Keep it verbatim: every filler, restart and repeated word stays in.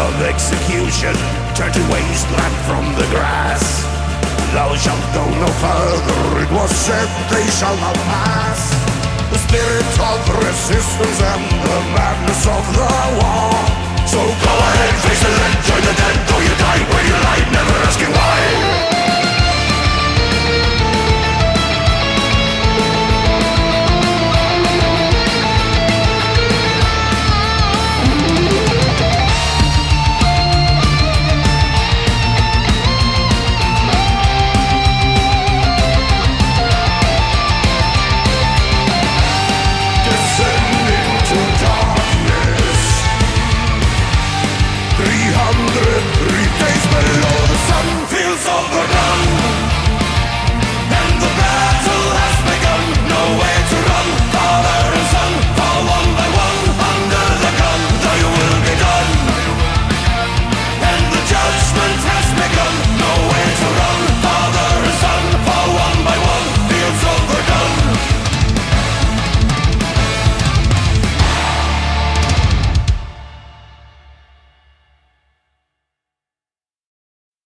of execution turn to wasteland from the grass. Thou shalt go no further, it was said they shall not pass. The spirit of resistance and the madness of the war. So go ahead, face it and join the dead. Though you die where you lie, never asking why. Three days below.